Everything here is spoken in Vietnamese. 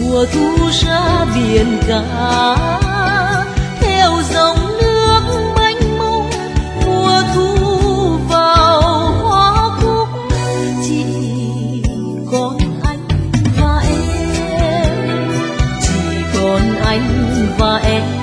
mùa thu ra biển cả theo dòng nước mênh mông, mùa thu vào hoa cúc. Chỉ còn anh và em, chỉ còn anh và em.